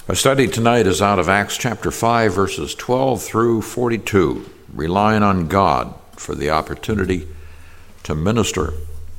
Our study tonight is out of Acts chapter 5, verses 12 through 42, relying on God for the opportunity to minister.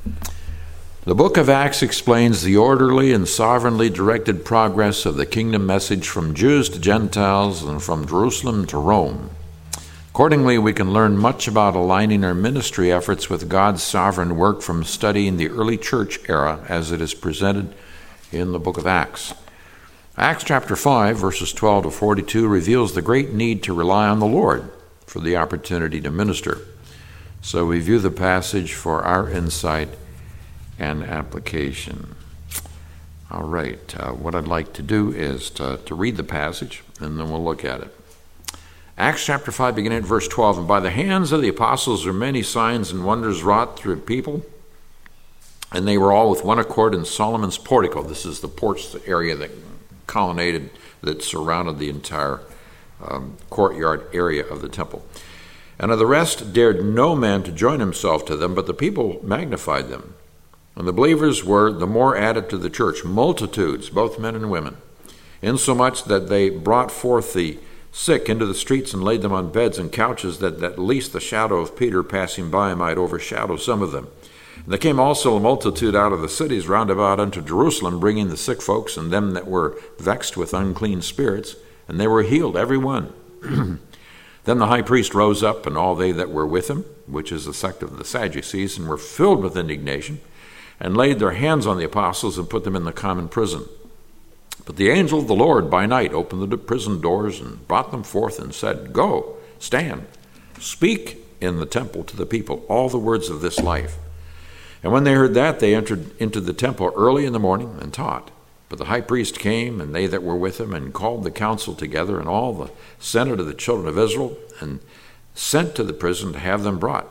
The book of Acts explains the orderly and sovereignly directed progress of the kingdom message from Jews to Gentiles and from Jerusalem to Rome. Accordingly, we can learn much about aligning our ministry efforts with God's sovereign work from studying the early church era as it is presented in the book of Acts. Acts chapter 5, verses 12 to 42 reveals the great need to rely on the Lord for the opportunity to minister. So we view the passage for our insight and application. All right, what I'd like to do is to read the passage, and then we'll look at it. Acts chapter 5, beginning at verse 12, "And by the hands of the apostles are many signs and wonders wrought through people, and they were all with one accord in Solomon's portico." This is the porch area that colonnaded, that surrounded the entire courtyard area of the temple. "And of the rest dared no man to join himself to them, but the people magnified them. And the believers were the more added to the church, multitudes, both men and women, insomuch that they brought forth the sick into the streets and laid them on beds and couches, that at least the shadow of Peter passing by might overshadow some of them. And there came also a multitude out of the cities round about unto Jerusalem, bringing the sick folks and them that were vexed with unclean spirits, and they were healed, every one. Then the high priest rose up, and all they that were with him, which is the sect of the Sadducees, and were filled with indignation, and laid their hands on the apostles and put them in the common prison. But the angel of the Lord by night opened the prison doors and brought them forth and said, Go, stand, speak in the temple to the people all the words of this life. And when they heard that, they entered into the temple early in the morning and taught. But the high priest came, and they that were with him, and called the council together, and all the senate of the children of Israel, and sent to the prison to have them brought.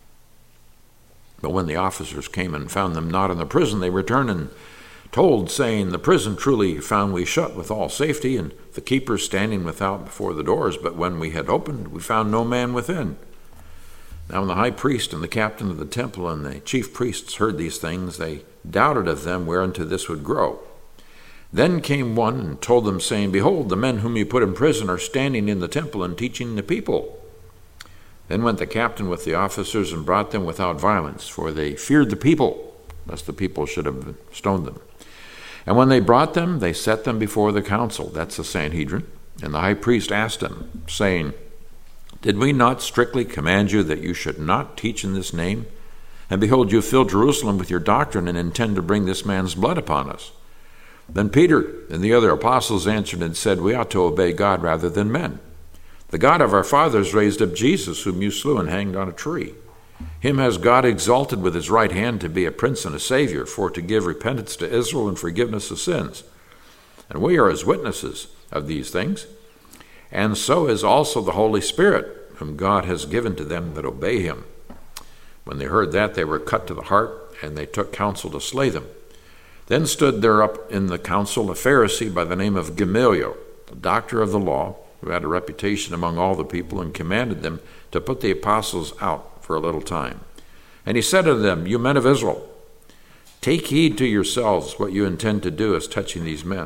But when the officers came and found them not in the prison, they returned and told, saying, The prison truly found we shut with all safety, and the keepers standing without before the doors. But when we had opened, we found no man within. Now when the high priest and the captain of the temple and the chief priests heard these things, they doubted of them whereunto this would grow. Then came one and told them, saying, Behold, the men whom you put in prison are standing in the temple and teaching the people. Then went the captain with the officers and brought them without violence, for they feared the people, lest the people should have stoned them. And when they brought them, they set them before the council, that's the Sanhedrin. And the high priest asked them, saying, Did we not strictly command you that you should not teach in this name? And behold, you fill Jerusalem with your doctrine and intend to bring this man's blood upon us. Then Peter and the other apostles answered and said, We ought to obey God rather than men. The God of our fathers raised up Jesus, whom you slew and hanged on a tree. Him has God exalted with his right hand to be a prince and a savior, for to give repentance to Israel and forgiveness of sins. And we are his witnesses of these things. And so is also the Holy Spirit, whom God has given to them that obey him. When they heard that, they were cut to the heart, and they took counsel to slay them. Then stood there up in the council a Pharisee by the name of Gamaliel, a doctor of the law, who had a reputation among all the people, and commanded them to put the apostles out for a little time. And he said to them, You men of Israel, take heed to yourselves what you intend to do as touching these men.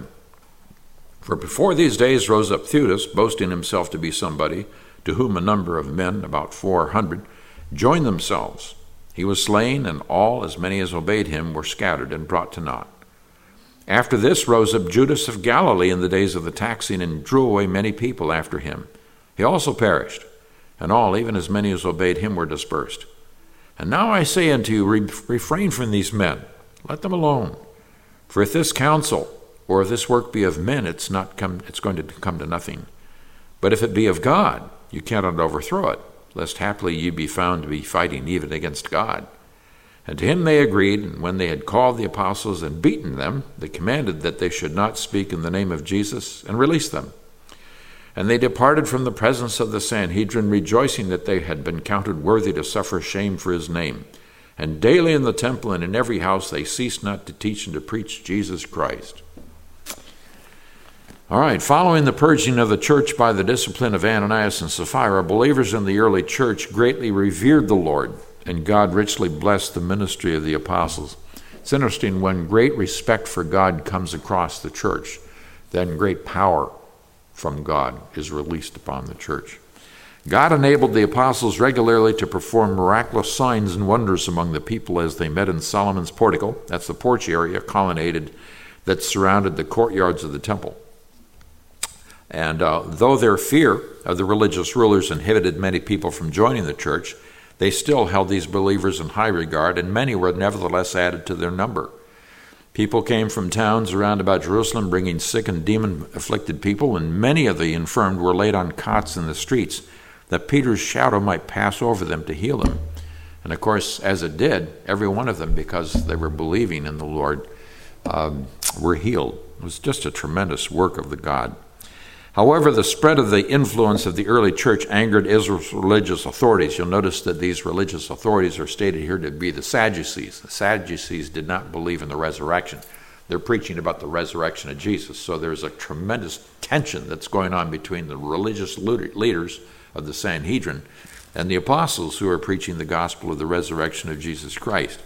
For before these days rose up Theudas, boasting himself to be somebody, to whom a number of men, about 400, joined themselves. He was slain, and all, as many as obeyed him, were scattered and brought to naught. After this rose up Judas of Galilee in the days of the taxing, and drew away many people after him. He also perished, and all, even as many as obeyed him, were dispersed. And now I say unto you, refrain from these men, let them alone. For if this counsel, or if this work be of men, it's going to come to nothing. But if it be of God, you cannot overthrow it, lest haply ye be found to be fighting even against God. And to him they agreed, and when they had called the apostles and beaten them, they commanded that they should not speak in the name of Jesus, and released them. And they departed from the presence of the Sanhedrin, rejoicing that they had been counted worthy to suffer shame for his name. And daily in the temple and in every house they ceased not to teach and to preach Jesus Christ. All right, following the purging of the church by the discipline of Ananias and Sapphira, believers in the early church greatly revered the Lord, and God richly blessed the ministry of the apostles. It's interesting when great respect for God comes across the church. then great power from God is released upon the church. God enabled the apostles regularly to perform miraculous signs and wonders among the people as they met in Solomon's portico. That's the porch area, colonnaded, that surrounded the courtyards of the temple. And though their fear of the religious rulers inhibited many people from joining the church, they still held these believers in high regard, and many were nevertheless added to their number. People came from towns around about Jerusalem bringing sick and demon-afflicted people, and many of the infirmed were laid on cots in the streets, that Peter's shadow might pass over them to heal them. And of course, as it did, every one of them, because they were believing in the Lord, were healed. It was just a tremendous work of the God. However, the spread of the influence of the early church angered Israel's religious authorities. You'll notice that these religious authorities are stated here to be the Sadducees. The Sadducees did not believe in the resurrection. They're preaching about the resurrection of Jesus. So there's a tremendous tension that's going on between the religious leaders of the Sanhedrin and the apostles who are preaching the gospel of the resurrection of Jesus Christ.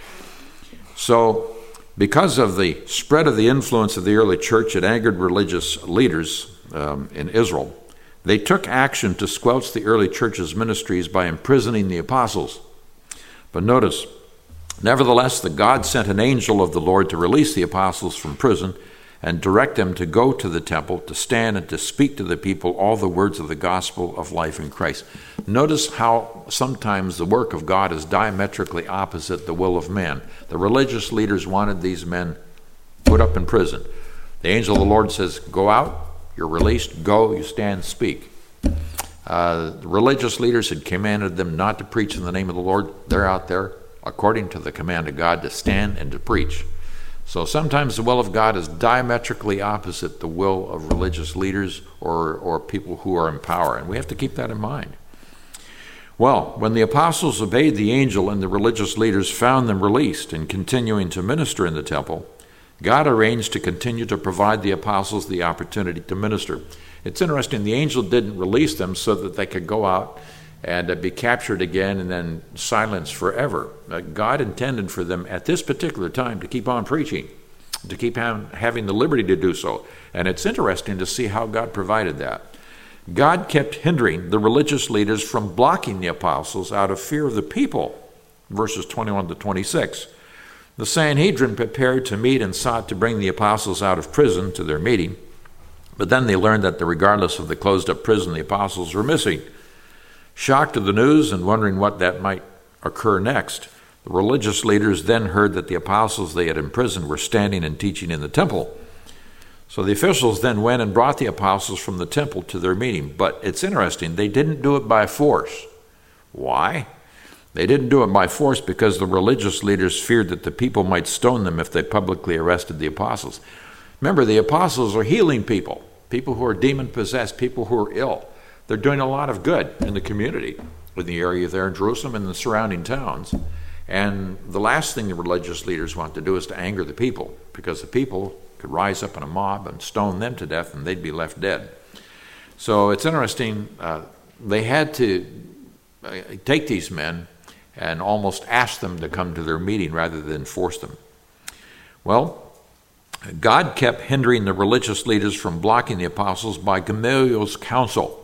So, because of the spread of the influence of the early church, it angered religious leaders in Israel. They took action to squelch the early church's ministries by imprisoning the apostles. But notice, nevertheless, the God sent an angel of the Lord to release the apostles from prison and direct them to go to the temple, to stand and to speak to the people all the words of the gospel of life in Christ. Notice how sometimes the work of God is diametrically opposite the will of man. The religious leaders wanted these men put up in prison. The angel of the Lord says, go out, you're released, go, you stand, speak. The religious leaders had commanded them not to preach in the name of the Lord. They're out there, according to the command of God, to stand and to preach. So sometimes the will of God is diametrically opposite the will of religious leaders or people who are in power, and we have to keep that in mind. Well, when the apostles obeyed the angel and the religious leaders found them released and continuing to minister in the temple, God arranged to continue to provide the apostles the opportunity to minister. It's interesting, the angel didn't release them so that they could go out and be captured again and then silenced forever. God intended for them at this particular time to keep on preaching, to keep having the liberty to do so. And it's interesting to see how God provided that. God kept hindering the religious leaders from blocking the apostles out of fear of the people, verses 21 to 26. The Sanhedrin prepared to meet and sought to bring the apostles out of prison to their meeting, but then they learned that regardless of the closed-up prison, the apostles were missing. Shocked at the news and wondering what that might occur next, the religious leaders then heard that the apostles they had imprisoned were standing and teaching in the temple. So the officials then went and brought the apostles from the temple to their meeting. But it's interesting, they didn't do it by force. Why? They didn't do it by force because the religious leaders feared that the people might stone them if they publicly arrested the apostles. Remember, the apostles are healing people who are demon-possessed, people who are ill. They're doing a lot of good in the community, in the area there in Jerusalem and the surrounding towns. And the last thing the religious leaders want to do is to anger the people, because the people could rise up in a mob and stone them to death and they'd be left dead. So it's interesting, they had to take these men and almost ask them to come to their meeting rather than force them. Well, God kept hindering the religious leaders from blocking the apostles by Gamaliel's counsel.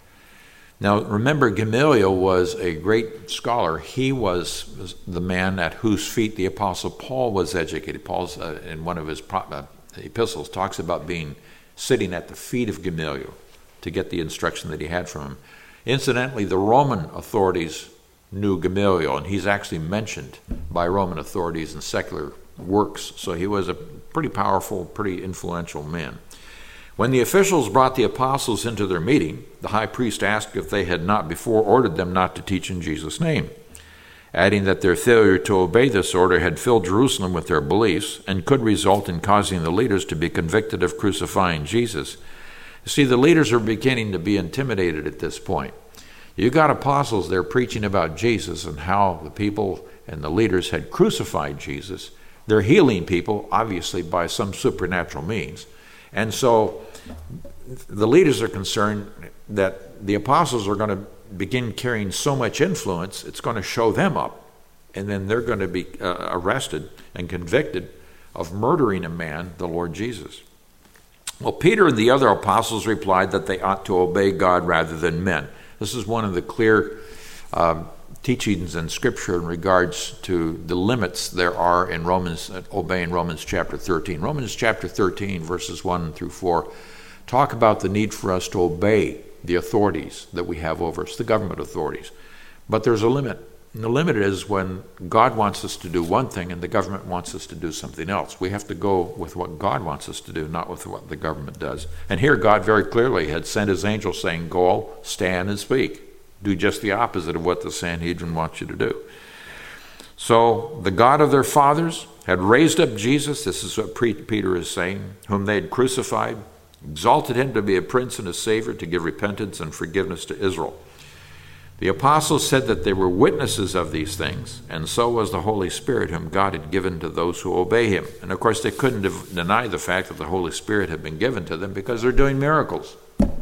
Now, remember, Gamaliel was a great scholar. He was the man at whose feet the Apostle Paul was educated. Paul's, in one of his epistles, talks about sitting at the feet of Gamaliel to get the instruction that he had from him. Incidentally, the Roman authorities knew Gamaliel, and he's actually mentioned by Roman authorities in secular works. So he was a pretty powerful, pretty influential man. When the officials brought the apostles into their meeting, the high priest asked if they had not before ordered them not to teach in Jesus' name, adding that their failure to obey this order had filled Jerusalem with their beliefs and could result in causing the leaders to be convicted of crucifying Jesus. You see, the leaders are beginning to be intimidated at this point. You got apostles there preaching about Jesus and how the people and the leaders had crucified Jesus. They're healing people, obviously, by some supernatural means. And so the leaders are concerned that the apostles are going to begin carrying so much influence, it's going to show them up. And then they're going to be arrested and convicted of murdering a man, the Lord Jesus. Well, Peter and the other apostles replied that they ought to obey God rather than men. This is one of the clear teachings in Scripture in regards to the limits there are in obeying Romans chapter 13. Romans chapter 13, verses 1 through 4, talk about the need for us to obey the authorities that we have over us, the government authorities. But there's a limit. And the limit is when God wants us to do one thing and the government wants us to do something else. We have to go with what God wants us to do, not with what the government does. And here God very clearly had sent his angel saying, go, stand and speak. Do just the opposite of what the Sanhedrin wants you to do. So the God of their fathers had raised up Jesus, this is what Peter is saying, whom they had crucified, exalted him to be a prince and a savior, to give repentance and forgiveness to Israel. The apostles said that they were witnesses of these things, and so was the Holy Spirit whom God had given to those who obey him. And of course they couldn't deny the fact that the Holy Spirit had been given to them because they're doing miracles.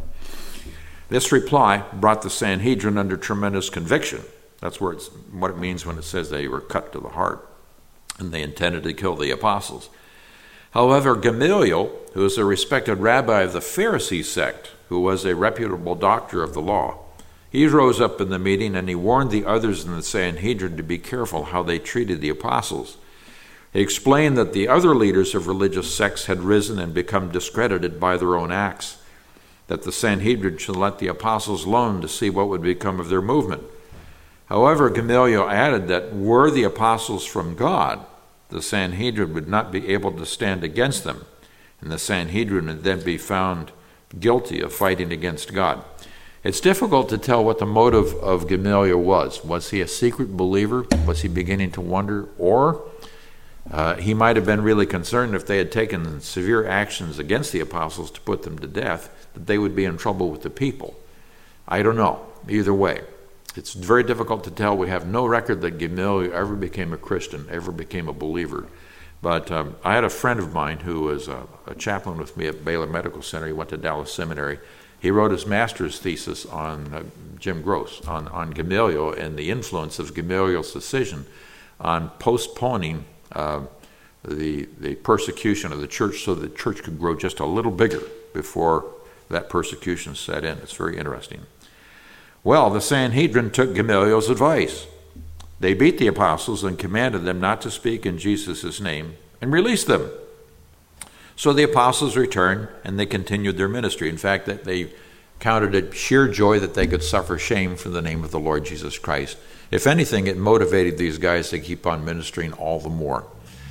This reply brought the Sanhedrin under tremendous conviction. That's what it means when it says they were cut to the heart, and they intended to kill the apostles. However, Gamaliel, who was a respected rabbi of the Pharisee sect, who was a reputable doctor of the law, he rose up in the meeting and he warned the others in the Sanhedrin to be careful how they treated the apostles. He explained that the other leaders of religious sects had risen and become discredited by their own acts, that the Sanhedrin should let the apostles alone to see what would become of their movement. However, Gamaliel added that were the apostles from God, the Sanhedrin would not be able to stand against them, and the Sanhedrin would then be found guilty of fighting against God. It's difficult to tell what the motive of Gamaliel was. Was he a secret believer? Was he beginning to wonder? Or he might have been really concerned if they had taken severe actions against the apostles to put them to death, that they would be in trouble with the people. I don't know. Either way, it's very difficult to tell. We have no record that Gamaliel ever became a Christian, ever became a believer. But I had a friend of mine who was a chaplain with me at Baylor Medical Center. He went to Dallas Seminary. He wrote his master's thesis on Jim Gross, on Gamaliel and the influence of Gamaliel's decision on postponing the persecution of the church so the church could grow just a little bigger before that persecution set in. It's very interesting. Well, the Sanhedrin took Gamaliel's advice. They beat the apostles and commanded them not to speak in Jesus' name and released them. So the apostles returned and they continued their ministry. In fact, that they counted it sheer joy that they could suffer shame for the name of the Lord Jesus Christ. If anything, it motivated these guys to keep on ministering all the more.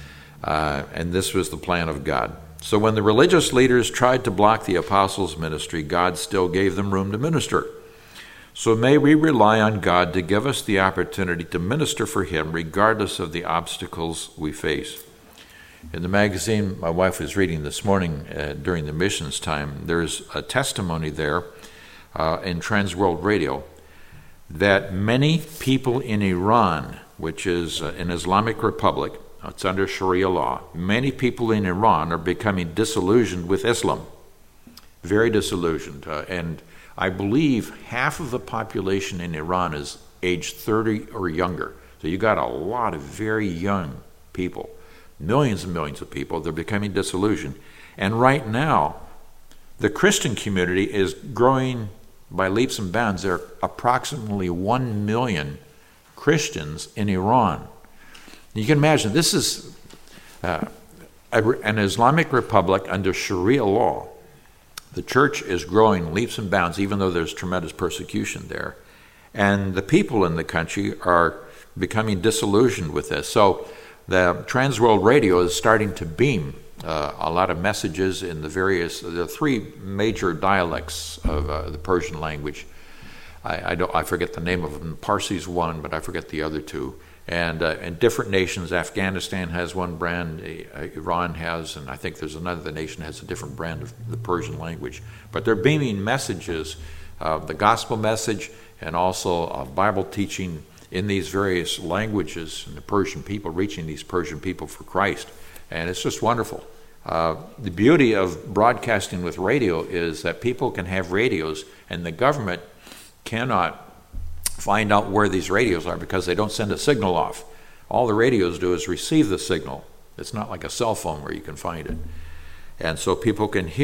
And this was the plan of God. So when the religious leaders tried to block the apostles' ministry, God still gave them room to minister. So may we rely on God to give us the opportunity to minister for him regardless of the obstacles we face. In the magazine my wife was reading this morning during the missions time, there's a testimony there in Transworld Radio that many people in Iran, which is an Islamic republic, it's under Sharia law, many people in Iran are becoming disillusioned with Islam, very disillusioned. And I believe half of the population in Iran is age 30 or younger. So you got a lot of very young people. Millions and millions of people, they're becoming disillusioned. And right now, the Christian community is growing by leaps and bounds. There are approximately 1 million Christians in Iran. You can imagine, this is an Islamic republic under Sharia law. The church is growing leaps and bounds, even though there's tremendous persecution there. And the people in the country are becoming disillusioned with this. So the Transworld Radio is starting to beam a lot of messages in the three major dialects of the Persian language. I forget the name of them. Parsi's one, but I forget the other two. And different nations, Afghanistan has one brand, Iran has, and I think there's another nation that has a different brand of the Persian language. But they're beaming messages, the gospel message, and also Bible teaching in these various languages, and the Persian people, reaching these Persian people for Christ. And it's just wonderful. The beauty of broadcasting with radio is that people can have radios, and the government cannot find out where these radios are because they don't send a signal off. All the radios do is receive the signal. It's not like a cell phone where you can find it. And so people can hear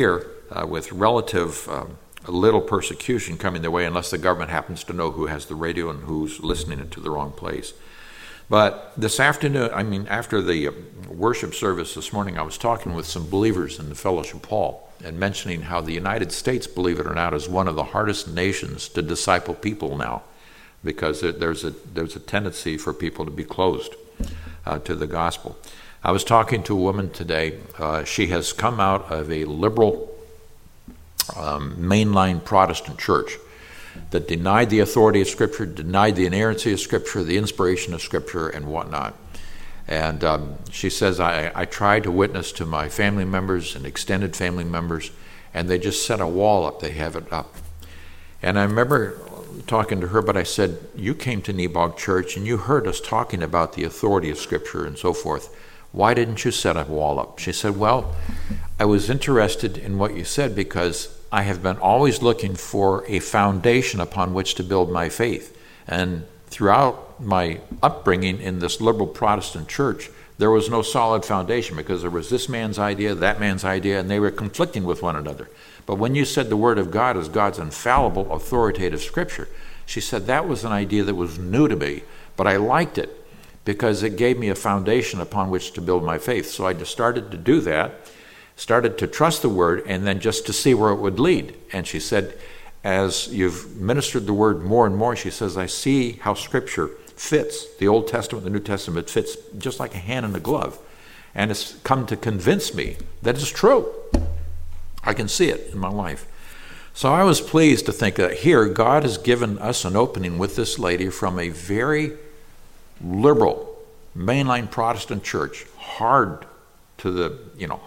with relative little persecution coming their way, unless the government happens to know who has the radio and who's listening to the wrong place. But this afternoon, after the worship service this morning, I was talking with some believers in the Fellowship Hall and mentioning how the United States, believe it or not, is one of the hardest nations to disciple people now, because there's a tendency for people to be closed to the gospel. I was talking to a woman today. She has come out of a liberal mainline Protestant church that denied the authority of Scripture, denied the inerrancy of Scripture, the inspiration of Scripture, and whatnot. And she says, I tried to witness to my family members and extended family members, and they just set a wall up. They have it up. And I remember talking to her, but I said, you came to Nebog Church, and you heard us talking about the authority of Scripture and so forth. Why didn't you set a wall up? She said, well, I was interested in what you said because I have been always looking for a foundation upon which to build my faith. And throughout my upbringing in this liberal Protestant church, there was no solid foundation because there was this man's idea, that man's idea, and they were conflicting with one another. But when you said the Word of God is God's infallible, authoritative Scripture, she said that was an idea that was new to me, but I liked it because it gave me a foundation upon which to build my faith. So I just started to do that, started to trust the Word, and then just to see where it would lead. And she said, as you've ministered the Word more and more, she says, I see how Scripture fits. The Old Testament, the New Testament fits just like a hand in a glove. And it's come to convince me that it's true. I can see it in my life. So I was pleased to think that here God has given us an opening with this lady from a very liberal, mainline Protestant church, hard to the,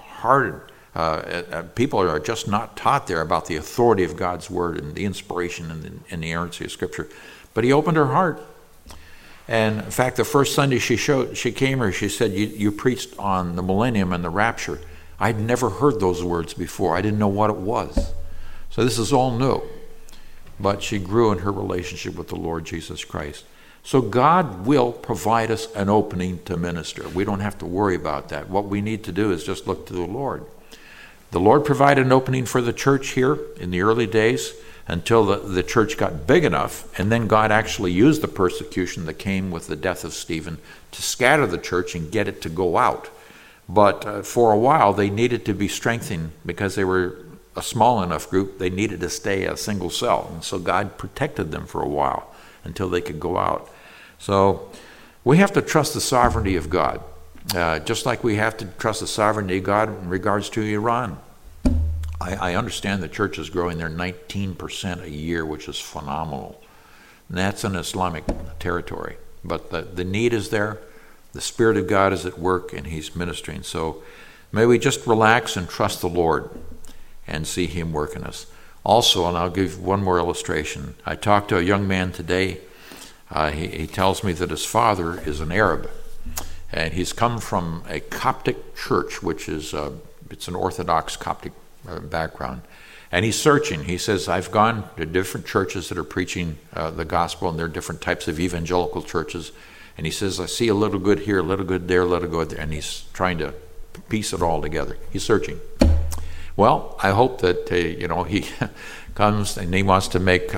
people are just not taught there about the authority of God's Word and the inspiration and the inerrancy of Scripture. But he opened her heart. And in fact, the first Sunday she came here, she said, you preached on the millennium and the rapture. I'd never heard those words before. I didn't know what it was. So this is all new. But she grew in her relationship with the Lord Jesus Christ. So God will provide us an opening to minister. We don't have to worry about that. What we need to do is just look to the Lord. The Lord provided an opening for the church here in the early days until the church got big enough, and then God actually used the persecution that came with the death of Stephen to scatter the church and get it to go out. But for a while, they needed to be strengthened because they were a small enough group. They needed to stay a single cell, and so God protected them for a while until they could go out. So we have to trust the sovereignty of God, just like we have to trust the sovereignty of God in regards to Iran. I understand the church is growing there 19% a year, which is phenomenal. And that's an Islamic territory. But the need is there. The Spirit of God is at work, and He's ministering. So may we just relax and trust the Lord and see Him work in us. Also, and I'll give one more illustration. I talked to a young man today. He tells me that his father is an Arab, and he's come from a Coptic church, which is it's an Orthodox Coptic background. And he's searching. He says, I've gone to different churches that are preaching the gospel, and there are different types of evangelical churches. And he says, I see a little good here, a little good there, a little good there. And he's trying to piece it all together. He's searching. Well, I hope that he comes and he wants to make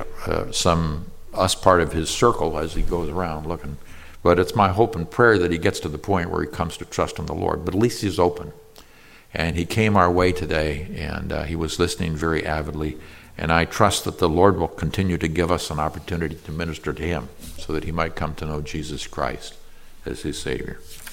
us part of his circle as he goes around looking. But it's my hope and prayer that he gets to the point where he comes to trust in the Lord. But at least he's open. And he came our way today, and he was listening very avidly. And I trust that the Lord will continue to give us an opportunity to minister to him so that he might come to know Jesus Christ as his Savior.